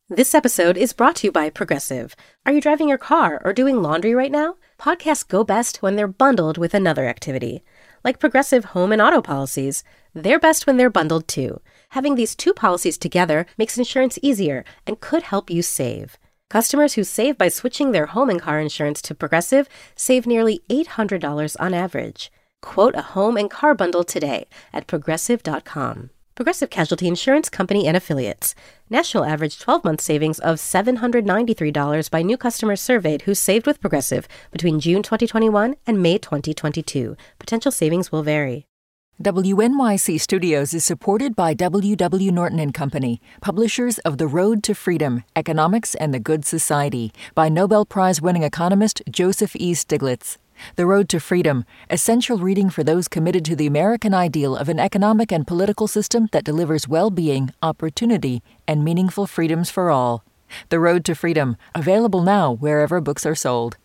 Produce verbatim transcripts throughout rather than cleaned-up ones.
This episode is brought to you by Progressive. Are you driving your car or doing laundry right now? Podcasts go best when they're bundled with another activity. Like Progressive home and auto policies, they're best when they're bundled too. Having these two policies together makes insurance easier and could help you save. Customers who save by switching their home and car insurance to Progressive save nearly eight hundred dollars on average. Quote a home and car bundle today at progressive dot com. Progressive Casualty Insurance Company and Affiliates. National average twelve-month savings of seven hundred ninety-three dollars by new customers surveyed who saved with Progressive between June twenty twenty-one and May twenty twenty-two. Potential savings will vary. W N Y C Studios is supported by W W. Norton and Company, publishers of The Road to Freedom, Economics and the Good Society, by Nobel Prize-winning economist Joseph E. Stiglitz. The Road to Freedom, essential reading for those committed to the American ideal of an economic and political system that delivers well-being, opportunity, and meaningful freedoms for all. The Road to Freedom, available now wherever books are sold.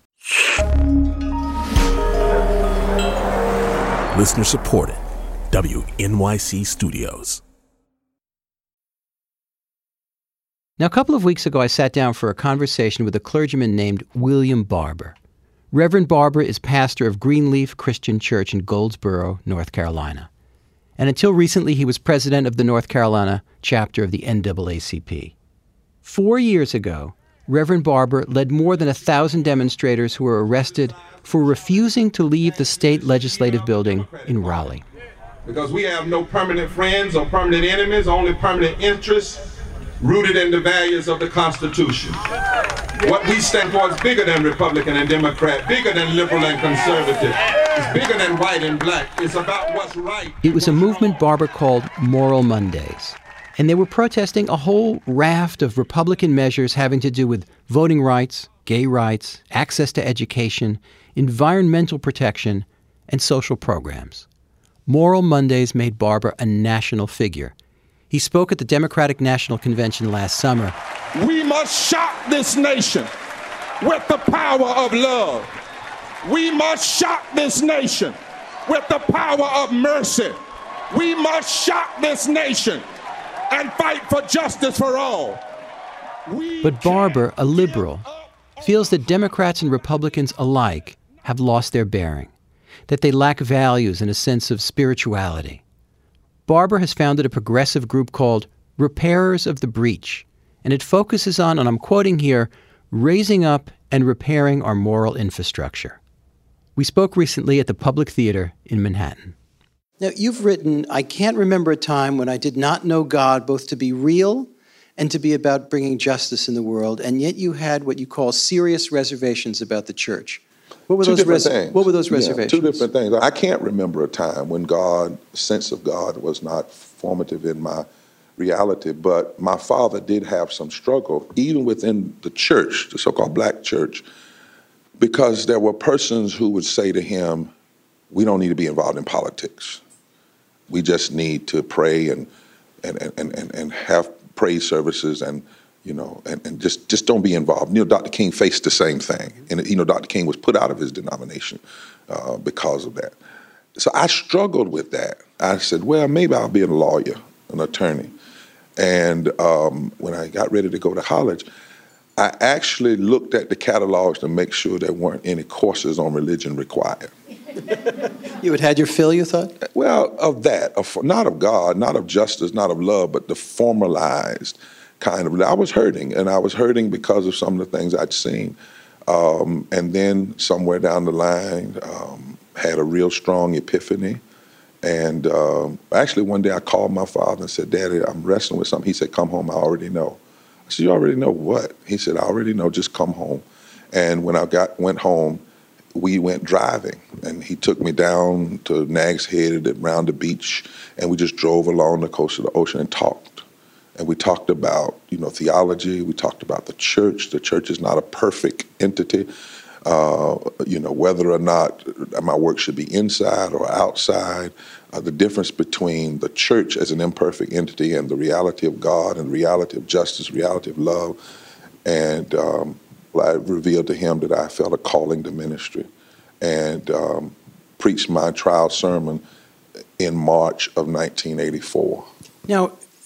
Listener supported. W N Y C Studios. Now, a couple of weeks ago, I sat down for a conversation with a clergyman named William Barber. Reverend Barber is pastor of Greenleaf Christian Church in Goldsboro, North Carolina. And until recently, he was president of the North Carolina chapter of the N double A C P. Four years ago, Reverend Barber led more than a thousand demonstrators who were arrested for refusing to leave the state legislative building in Raleigh. Because we have no permanent friends or permanent enemies, only permanent interests rooted in the values of the Constitution. What we stand for is bigger than Republican and Democrat, bigger than liberal and conservative. It's bigger than white and black. It's about what's right. It was a movement Barber called Moral Mondays. And they were protesting a whole raft of Republican measures having to do with voting rights, gay rights, access to education, environmental protection, and social programs. Moral Mondays made Barber a national figure. He spoke at the Democratic National Convention last summer. We must shock this nation with the power of love. We must shock this nation with the power of mercy. We must shock this nation and fight for justice for all. We but Barber, a liberal, feels that Democrats and Republicans alike have lost their bearing, that they lack values and a sense of spirituality. Barber has founded a progressive group called Repairers of the Breach, and it focuses on, and I'm quoting here, raising up and repairing our moral infrastructure. We spoke recently at the Public Theater in Manhattan. Now, you've written, I can't remember a time when I did not know God both to be real and to be about bringing justice in the world, and yet you had what you call serious reservations about the church. What were two those different res- things. What were those reservations? Yeah, two different things. I can't remember a time when God, sense of God, was not formative in my reality, but my father did have some struggle, even within the church, the so-called black church, because there were persons who would say to him, we don't need to be involved in politics. We just need to pray and and and and, and have praise services and you know, and, and just, just don't be involved. You know, Doctor King faced the same thing. And, you know, Doctor King was put out of his denomination uh, because of that. So I struggled with that. I said, well, maybe I'll be a lawyer, an attorney. And um, when I got ready to go to college, I actually looked at the catalogs to make sure there weren't any courses on religion required. You had had your fill, you thought? Well, of that, of, not of God, not of justice, not of love, but the formalized kind of, I was hurting, and I was hurting because of some of the things I'd seen. Um, and then somewhere down the line, um, had a real strong epiphany. And um, actually one day I called my father and said, Daddy, I'm wrestling with something. He said, come home, I already know. I said, you already know what? He said, I already know, just come home. And when I got went home, we went driving, and he took me down to Nags Head around the beach, and we just drove along the coast of the ocean and talked. And we talked about, you know, theology. We talked about the church. The church is not a perfect entity. Uh, you know, whether or not my work should be inside or outside. Uh, the difference between the church as an imperfect entity and the reality of God and the reality of justice, reality of love. And um, I revealed to him that I felt a calling to ministry, and um, preached my trial sermon in March of nineteen eighty-four. Now,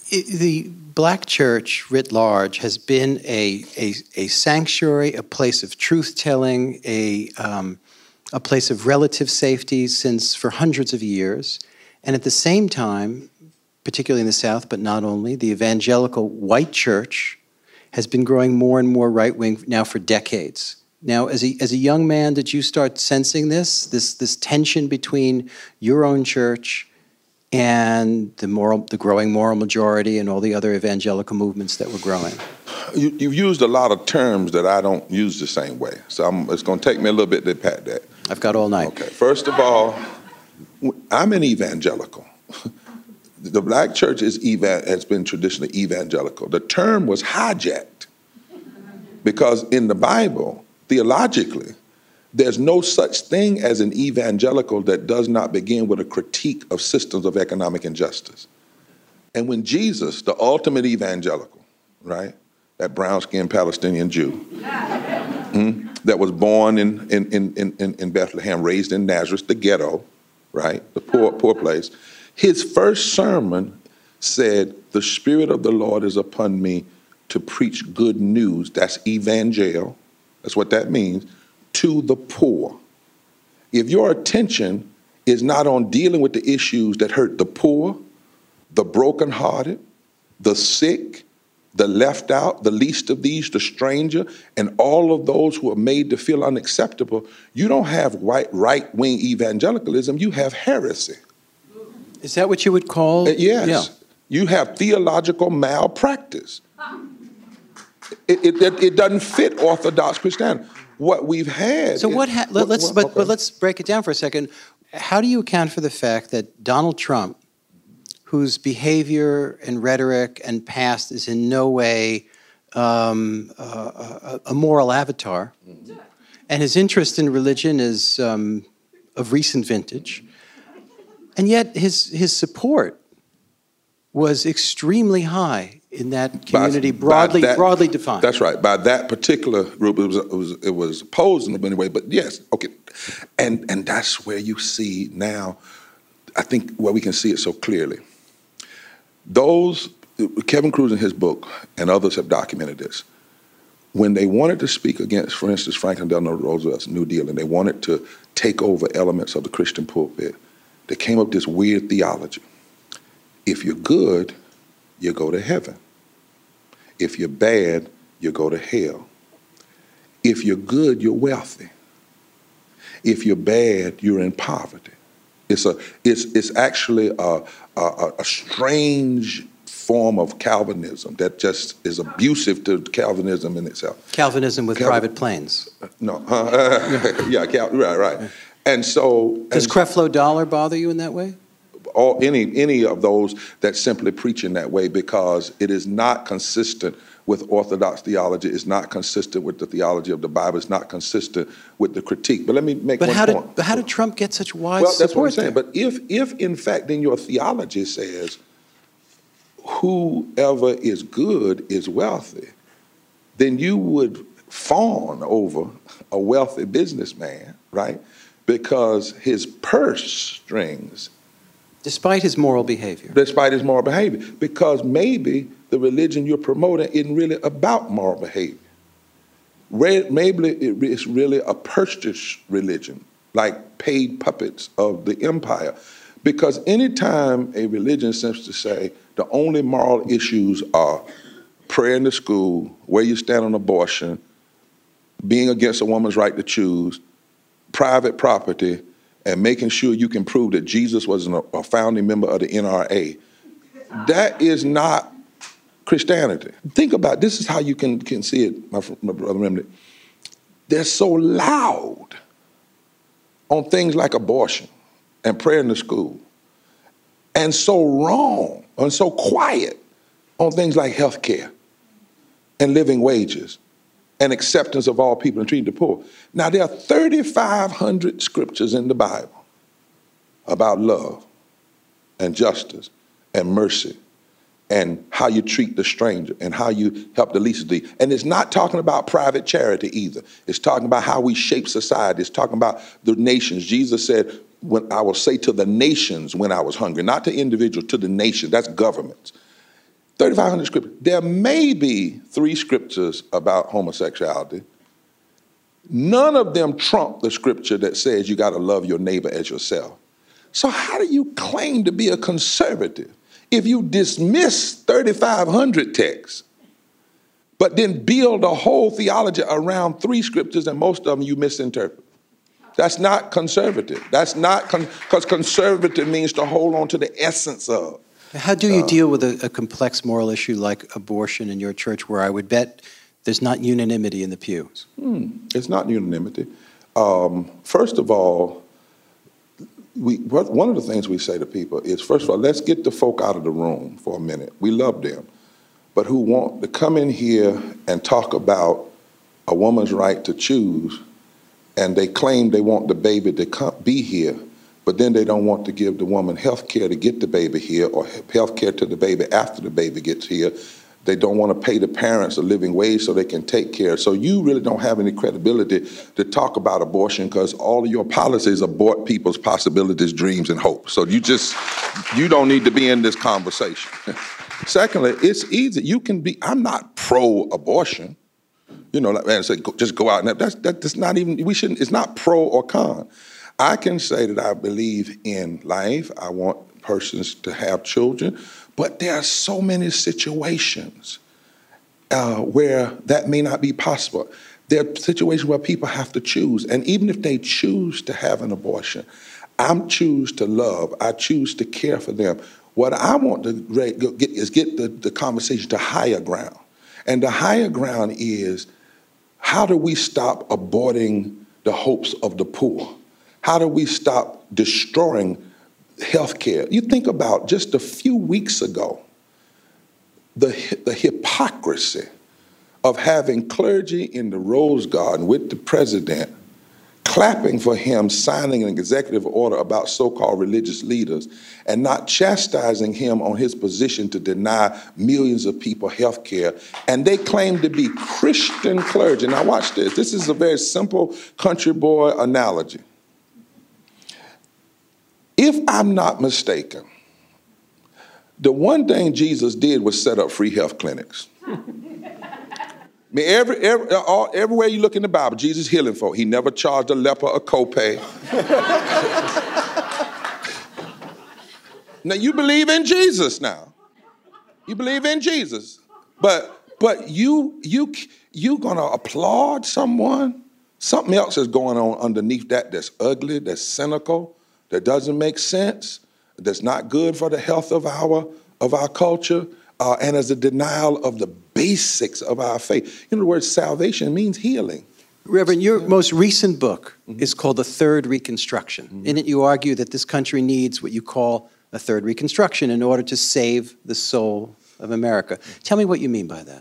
it, the Black church writ large has been a, a, a sanctuary, a place of truth-telling, a, um, a place of relative safety since for hundreds of years. And at the same time, particularly in the South, but not only, the evangelical white church has been growing more and more right-wing now for decades. Now, as a, as a young man, did you start sensing this, this, this tension between your own church and the moral, the growing moral majority and all the other evangelical movements that were growing? You, you've used a lot of terms that I don't use the same way, so I'm, it's going to take me a little bit to pat that. I've got all night. Okay, first of all, I'm an evangelical. The Black church is eva- has been traditionally evangelical. The term was hijacked because in the Bible, theologically, there's no such thing as an evangelical that does not begin with a critique of systems of economic injustice. And when Jesus, the ultimate evangelical, right, that brown-skinned Palestinian Jew, hmm, that was born in, in, in, in, in Bethlehem, raised in Nazareth, the ghetto, right, the poor, poor place, his first sermon said, "The Spirit of the Lord is upon me to preach good news," that's evangel, that's what that means, "to the poor." If your attention is not on dealing with the issues that hurt the poor, the brokenhearted, the sick, the left out, the least of these, the stranger, and all of those who are made to feel unacceptable, you don't have white right-wing evangelicalism, you have heresy. Is that what you would call? Uh, yes. Yeah. You have theological malpractice. It, it, it, it doesn't fit Orthodox Christianity. What we've had. So is, what? Ha- let, let's what, but, okay. but let's break it down for a second. How do you account for the fact that Donald Trump, whose behavior and rhetoric and past is in no way um, a, a moral avatar, mm-hmm. and his interest in religion is um, of recent vintage, and yet his his support was extremely high in that community, by, broadly by that, broadly defined. That's right. By that particular group, it was it was it was opposed in many ways. But yes, okay, and and that's where you see now. I think where we can see it so clearly. Those Kevin Kruse in his book and others have documented this. When they wanted to speak against, for instance, Franklin Delano Roosevelt's New Deal, and they wanted to take over elements of the Christian pulpit, they came up with this weird theology. If you're good, you go to heaven. If you're bad, you go to hell. If you're good, you're wealthy. If you're bad, you're in poverty. It's a it's it's actually a, a, a strange form of Calvinism that just is abusive to Calvinism in itself. Calvinism with Calvin, private planes. No, uh, yeah, Cal, right, right. And so, does and, Creflo Dollar bother you in that way? All any any of those that simply preach in that way, because it is not consistent with Orthodox theology. It's not consistent with the theology of the Bible. It's not consistent with the critique. But let me make but one how point. Did, but how did Trump get such wide well, support? Well, that's what I'm saying. There? But if if in fact then your theology says whoever is good is wealthy, then you would fawn over a wealthy businessman, right? Because his purse strings. Despite his moral behavior. Despite his moral behavior. Because maybe the religion you're promoting isn't really about moral behavior. Maybe it's really a purchase religion, like paid puppets of the empire. Because anytime a religion seems to say the only moral issues are prayer in the school, where you stand on abortion, being against a woman's right to choose, private property, and making sure you can prove that Jesus was a founding member of the N R A. That is not Christianity. Think about it. This is how you can, can see it, my, my brother Remnant. They're so loud on things like abortion and prayer in the school, and so wrong and so quiet on things like health care and living wages and acceptance of all people and treating the poor. Now, there are thirty-five hundred scriptures in the Bible about love and justice and mercy and how you treat the stranger and how you help the least of these. And it's not talking about private charity either. It's talking about how we shape society. It's talking about the nations. Jesus said, "When I will say to the nations when I was hungry," not to individuals, to the nations. That's governments. thirty-five hundred scriptures. There may be three scriptures about homosexuality. None of them trump the scripture that says you got to love your neighbor as yourself. So how do you claim to be a conservative if you dismiss thirty-five hundred texts, but then build a whole theology around three scriptures and most of them you misinterpret? That's not conservative. That's not, because con- conservative means to hold on to the essence of. How do you uh, deal with a, a complex moral issue like abortion in your church, where I would bet there's not unanimity in the pews? Hmm, it's not unanimity. Um, first of all, we, one of the things we say to people is, first of all, let's get the folk out of the room for a minute. We love them, but who want to come in here and talk about a woman's right to choose, and they claim they want the baby to come, be here, but then they don't want to give the woman health care to get the baby here, or health care to the baby after the baby gets here. They don't want to pay the parents a living wage so they can take care. So you really don't have any credibility to talk about abortion, because all of your policies abort people's possibilities, dreams, and hopes. So you just, you don't need to be in this conversation. Secondly, it's easy. You can be, I'm not pro-abortion. You know, like, man, say, go, just go out and that's, that's not even, we shouldn't, it's not pro or con. I can say that I believe in life. I want persons to have children, but there are so many situations uh, where that may not be possible. There are situations where people have to choose, and even if they choose to have an abortion, I choose to love, I choose to care for them. What I want to get is get the, the conversation to higher ground. And the higher ground is, how do we stop aborting the hopes of the poor? How do we stop destroying health care? You think about just a few weeks ago, the, the hypocrisy of having clergy in the Rose Garden with the president, clapping for him signing an executive order about so-called religious leaders, and not chastising him on his position to deny millions of people health care. And they claim to be Christian clergy. Now watch this. This is a very simple country boy analogy. If I'm not mistaken, the one thing Jesus did was set up free health clinics. I mean, every, every, all, everywhere you look in the Bible, Jesus healing folk. He never charged a leper a copay. Now, you believe in Jesus now. You believe in Jesus. But but you, you, you going to applaud someone? Something else is going on underneath that that's ugly, that's cynical, that doesn't make sense, that's not good for the health of our, of our culture, uh, and as a denial of the basics of our faith. You know, the word salvation means healing. Reverend, your most recent book mm-hmm. is called The Third Reconstruction. Mm-hmm. In it, you argue that this country needs what you call a third reconstruction in order to save the soul of America. Tell me what you mean by that.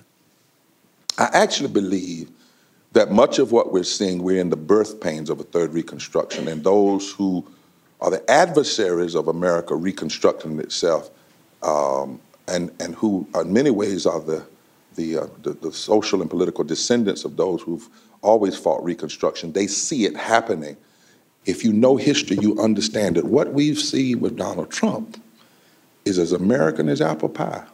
I actually believe that much of what we're seeing, we're in the birth pains of a third reconstruction, and those who are the adversaries of America reconstructing itself, um, and, and who in many ways are the, the, uh, the, the social and political descendants of those who've always fought Reconstruction, they see it happening. If you know history, you understand that what we've seen with Donald Trump is as American as apple pie.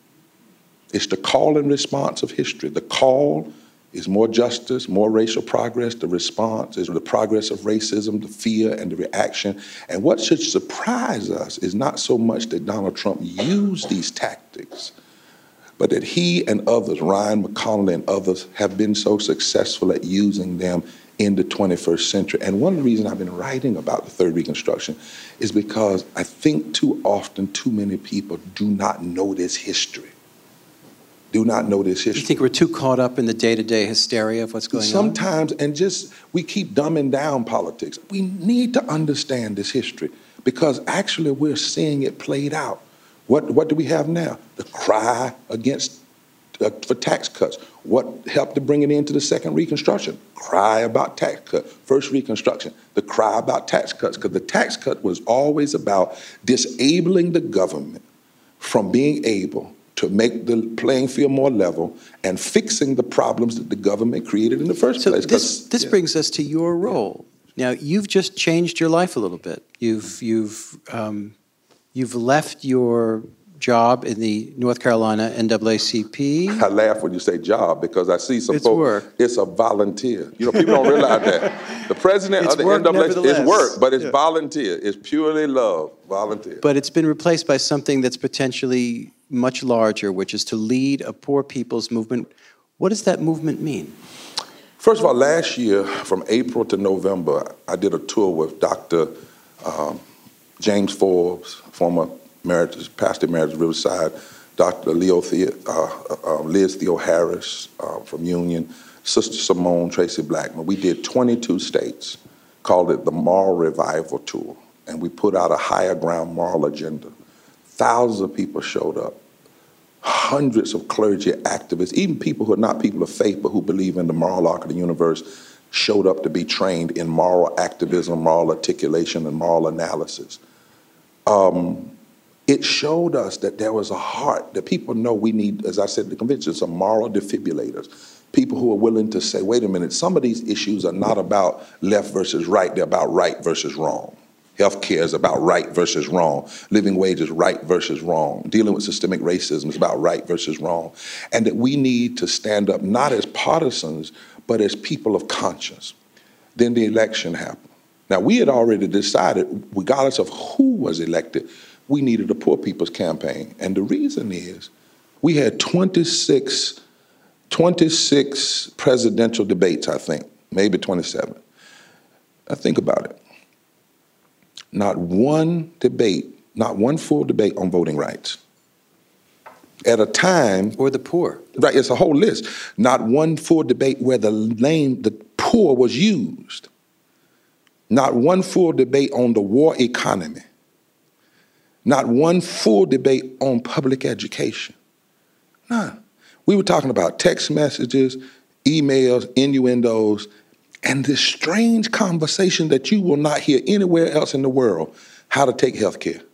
It's the call and response of history. The call is more justice, more racial progress. The response is the progress of racism, the fear, and the reaction. And what should surprise us is not so much that Donald Trump used these tactics, but that he and others, Ryan McConnell and others, have been so successful at using them in the twenty-first century. And one of the reasons I've been writing about the Third Reconstruction is because I think too often too many people do not know this history. Do not know this history. You think we're too caught up in the day-to-day hysteria of what's going Sometimes, on? Sometimes, and just, we keep dumbing down politics. We need to understand this history because actually we're seeing it played out. What, what do we have now? The cry against, uh, for tax cuts. What helped to bring it into the second Reconstruction? Cry about tax cut. First Reconstruction, the cry about tax cuts, because the tax cut was always about disabling the government from being able to make the playing field more level and fixing the problems that the government created in the first so place. This, this yeah. brings us to your role. Now, you've just changed your life a little bit. You've, you've, um, you've left your job in the North Carolina N double A C P? I laugh when you say job because I see some It's folks, work. it's a volunteer. You know, people don't realize that. The president It's of the work, N double A C P, it's nevertheless. work, but it's Yeah. volunteer. It's purely love, volunteer. But it's been replaced by something that's potentially much larger, which is to lead a poor people's movement. What does that movement mean? First of all, last year, from April to November, I did a tour with Doctor Um, James Forbes, former emeritus, pastor emeritus Riverside, Doctor Leo The- uh, uh, Liz Theo Harris uh, from Union, Sister Simone Tracy Blackman. We did twenty-two states, called it the Moral Revival Tour, and we put out a higher ground moral agenda. Thousands of people showed up. Hundreds of clergy activists, even people who are not people of faith but who believe in the moral arc of the universe, showed up to be trained in moral activism, moral articulation, and moral analysis. Um, it showed us that there was a heart, that people know we need, as I said at the convention, some moral defibrillators, people who are willing to say, wait a minute, some of these issues are not about left versus right, they're about right versus wrong. Healthcare is about right versus wrong. Living wage is right versus wrong. Dealing with systemic racism is about right versus wrong. And that we need to stand up not as partisans, but as people of conscience. Then the election happened. Now, we had already decided, regardless of who was elected, we needed a poor people's campaign. And the reason is we had twenty-six, twenty-six presidential debates, I think, maybe twenty-seven. Now, think about it. Not one debate, not one full debate on voting rights. At a time... Or the poor. Right, it's a whole list. Not one full debate where the name, the poor was used. Not one full debate on the war economy. Not one full debate on public education. None. We were talking about text messages, emails, innuendos, and this strange conversation that you will not hear anywhere else in the world, how to take health care.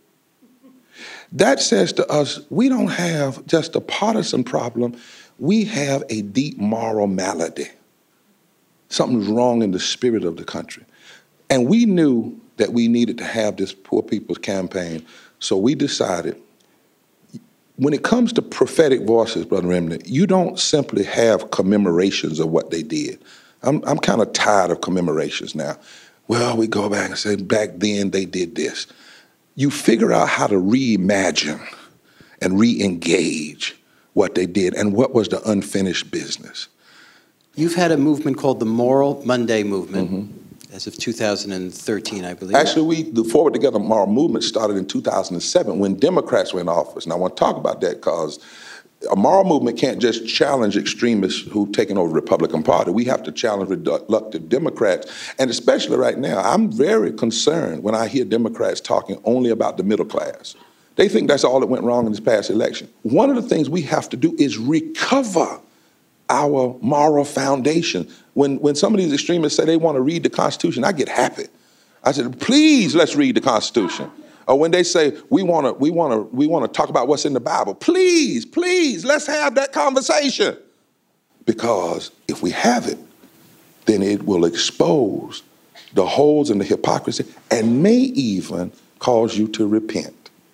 That says to us, we don't have just a partisan problem, we have a deep moral malady. Something's wrong in the spirit of the country. And we knew that we needed to have this Poor People's Campaign, so we decided, when it comes to prophetic voices, Brother Remnant, you don't simply have commemorations of what they did. I'm, I'm kind of tired of commemorations now. Well, we go back and say, back then they did this. You figure out how to reimagine and re-engage what they did and what was the unfinished business. You've had a movement called the Moral Monday Movement, mm-hmm. as of two thousand thirteen, I believe. Actually, we, the Forward Together Moral Movement started in two thousand seven when Democrats were in office. And I want to talk about that because a moral movement can't just challenge extremists who've taken over the Republican Party. We have to challenge reluctant Democrats. And especially right now, I'm very concerned when I hear Democrats talking only about the middle class. They think that's all that went wrong in this past election. One of the things we have to do is recover our moral foundation. When, when some of these extremists say they want to read the Constitution, I get happy. I said, please, let's read the Constitution. Or when they say we want to we want to we want to talk about what's in the Bible, please, please, let's have that conversation. Because if we have it, then it will expose the holes and the hypocrisy and may even cause you to repent.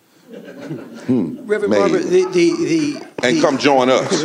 Hmm, Reverend Barber, the, the, the, and the, come join us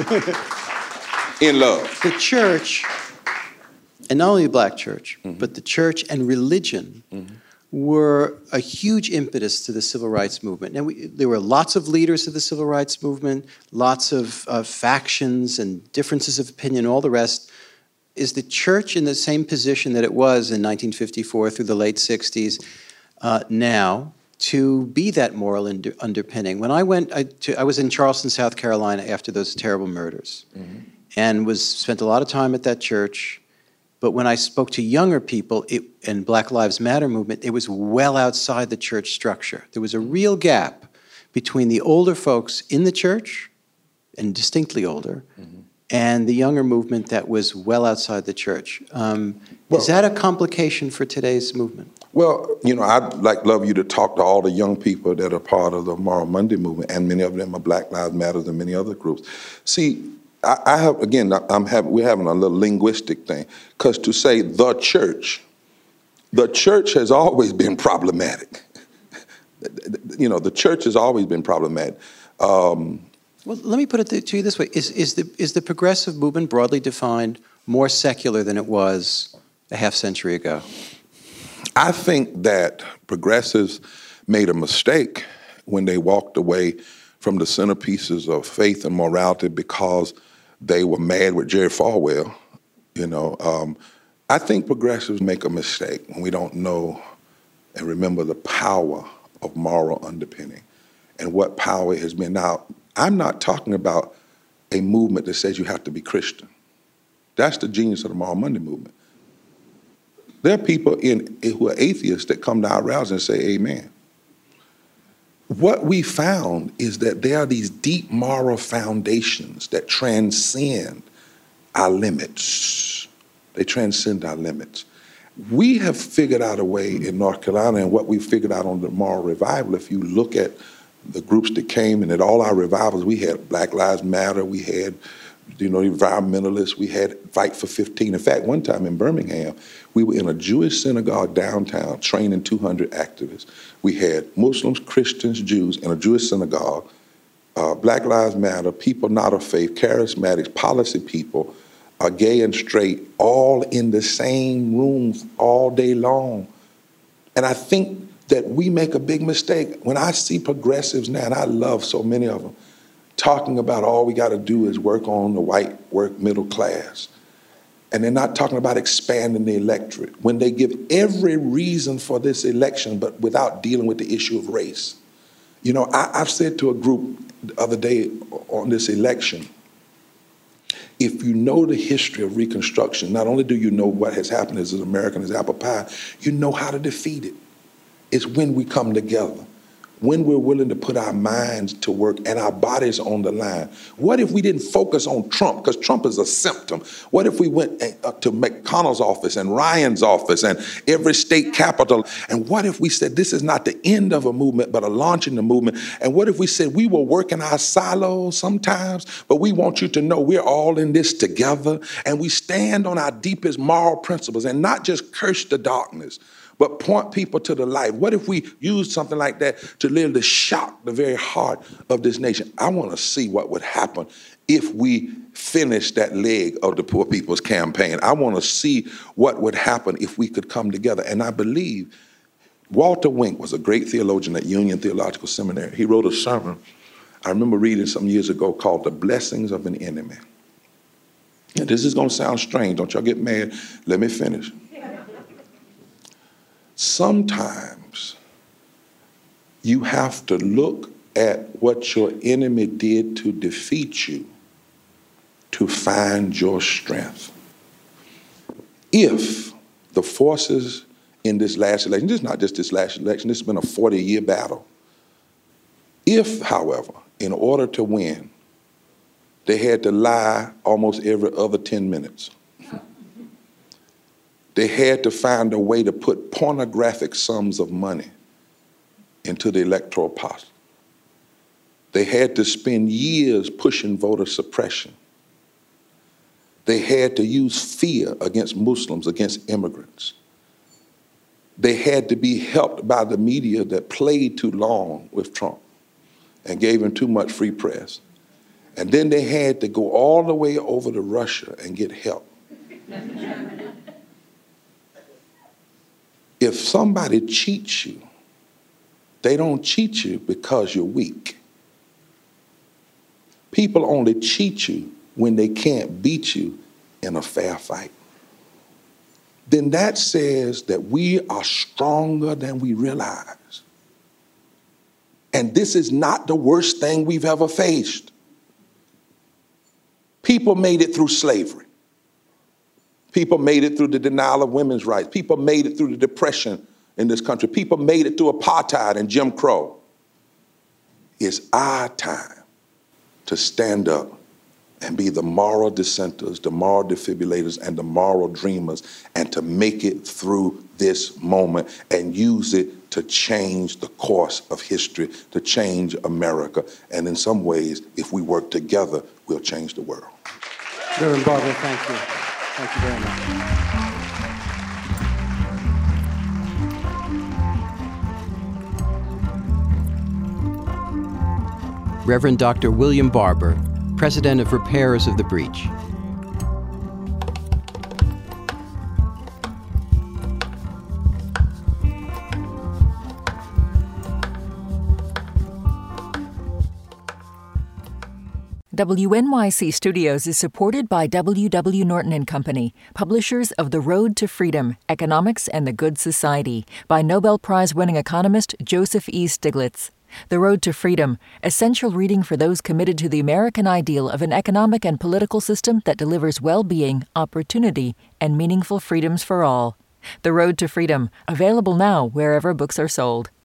in love. The church, and not only the black church, mm-hmm. but the church and religion mm-hmm. were a huge impetus to the civil rights movement. And we, there were lots of leaders of the civil rights movement, lots of uh, factions and differences of opinion, all the rest. Is the church in the same position that it was in nineteen fifty-four through the late sixties uh, now to be that moral under, underpinning? When I went, I, to, I was in Charleston, South Carolina after those terrible murders mm-hmm. and was spent a lot of time at that church. But when I spoke to younger people it, and Black Lives Matter movement, it was well outside the church structure. There was a real gap between the older folks in the church, and distinctly older, mm-hmm. and the younger movement that was well outside the church. Um, well, is that a complication for today's movement? Well, you know, I'd like love you to talk to all the young people that are part of the Moral Monday movement, and many of them are Black Lives Matter and many other groups. See, I, I have, again, I'm having, we're having a little linguistic thing, because to say the church, the church has always been problematic. You know, the church has always been problematic. Um, well, let me put it to you this way. Is, is, the, is the progressive movement broadly defined more secular than it was a half century ago? I think that progressives made a mistake when they walked away from the centerpieces of faith and morality because they were mad with Jerry Falwell. You know, um, I think progressives make a mistake when we don't know and remember the power of moral underpinning and what power has been. Now, I'm not talking about a movement that says you have to be Christian. That's the genius of the Moral Monday movement. There are people in, who are atheists that come to our rallies and say amen. What we found is that there are these deep moral foundations that transcend our limits. They transcend our limits. We have figured out a way in North Carolina, and what we figured out on the moral revival, if you look at the groups that came and at all our revivals, we had Black Lives Matter, we had, you know, environmentalists, we had Fight for fifteen. In fact, one time in Birmingham, we were in a Jewish synagogue downtown training two hundred activists. We had Muslims, Christians, Jews in a Jewish synagogue, uh, Black Lives Matter, people not of faith, charismatics, policy people, uh, gay and straight, all in the same rooms all day long. And I think that we make a big mistake. When I see progressives now, and I love so many of them, talking about all we got to do is work on the white work middle class. And they're not talking about expanding the electorate when they give every reason for this election, but without dealing with the issue of race. You know, I, I've said to a group the other day on this election, if you know the history of Reconstruction, not only do you know what has happened as an American as apple pie, you know how to defeat it. It's when we come together, when we're willing to put our minds to work and our bodies on the line. What if we didn't focus on Trump, because Trump is a symptom? What if we went up to McConnell's office and Ryan's office and every state capital? And what if we said this is not the end of a movement, but a launch in the movement? And what if we said we will work in our silos sometimes, but we want you to know we're all in this together, and we stand on our deepest moral principles and not just curse the darkness, but point people to the light? What if we use something like that to literally shock the very heart of this nation? I want to see what would happen if we finish that leg of the Poor People's Campaign. I want to see what would happen if we could come together. And I believe Walter Wink was a great theologian at Union Theological Seminary. He wrote a sermon, I remember reading some years ago, called The Blessings of an Enemy. And this is going to sound strange. Don't y'all get mad. Let me finish. Sometimes you have to look at what your enemy did to defeat you to find your strength. If the forces in this last election, this is not just this last election, this has been a forty-year battle. If, however, in order to win, they had to lie almost every other ten minutes, they had to find a way to put pornographic sums of money into the electoral pot. They had to spend years pushing voter suppression. They had to use fear against Muslims, against immigrants. They had to be helped by the media that played too long with Trump and gave him too much free press. And then they had to go all the way over to Russia and get help. If somebody cheats you, they don't cheat you because you're weak. People only cheat you when they can't beat you in a fair fight. Then that says that we are stronger than we realize. And this is not the worst thing we've ever faced. People made it through slavery. People made it through the denial of women's rights. People made it through the Depression in this country. People made it through apartheid and Jim Crow. It's our time to stand up and be the moral dissenters, the moral defibrillators, and the moral dreamers, and to make it through this moment and use it to change the course of history, to change America. And in some ways, if we work together, we'll change the world. Reverend Barber, thank you. Thank you very much. Reverend Doctor William Barber, President of Repairers of the Breach. W N Y C Studios is supported by W W. Norton and Company, publishers of The Road to Freedom, Economics and the Good Society, by Nobel Prize-winning economist Joseph E. Stiglitz. The Road to Freedom, essential reading for those committed to the American ideal of an economic and political system that delivers well-being, opportunity, and meaningful freedoms for all. The Road to Freedom, available now wherever books are sold.